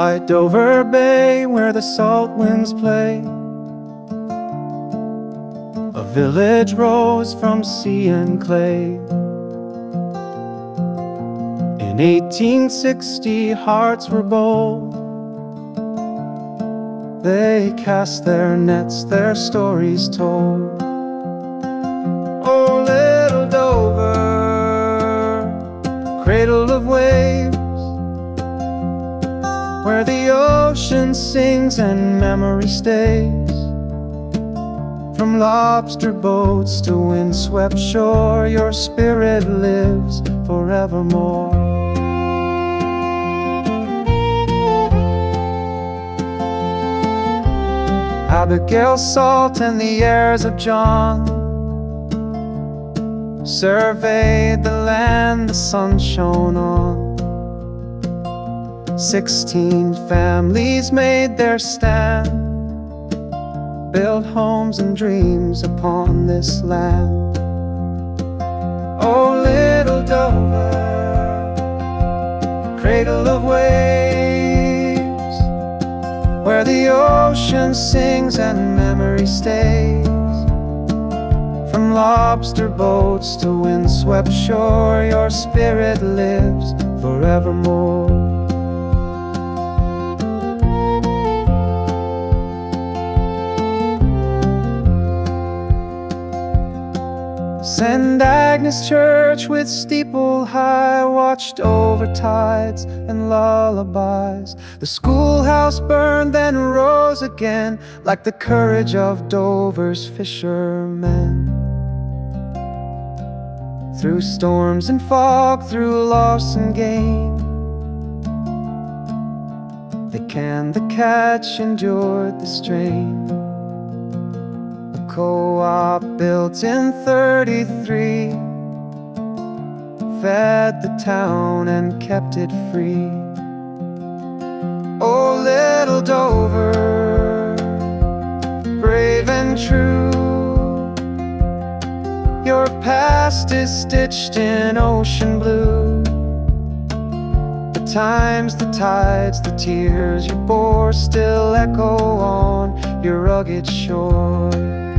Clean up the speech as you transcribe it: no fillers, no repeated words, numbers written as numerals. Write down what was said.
By Dover Bay, where the salt winds play, a village rose from sea and clay. In 1860, hearts were bold. They cast their nets, their stories told. Oh, little Dover, cradle of waves, where the ocean sings and memory stays. From lobster boats to windswept shore, your spirit lives forevermore. Abigail Salt and the heirs of John surveyed the land the sun shone on. 16 families made their stand, built homes and dreams upon this land. Oh, little Dover, cradle of waves, where the ocean sings and memory stays. From lobster boats to windswept shore, your spirit lives forevermore. St. Agnes Church with steeple high watched over tides and lullabies. The schoolhouse burned, then rose again, like the courage of Dover's fishermen. Through storms and fog, through loss and gain, they canned the catch, endured the strain. Co-op built in 33 fed the town and kept it free. Oh, little Dover, brave and true, your past is stitched in ocean blue. The times, the tides, the tears you bore still echo on your rugged shore.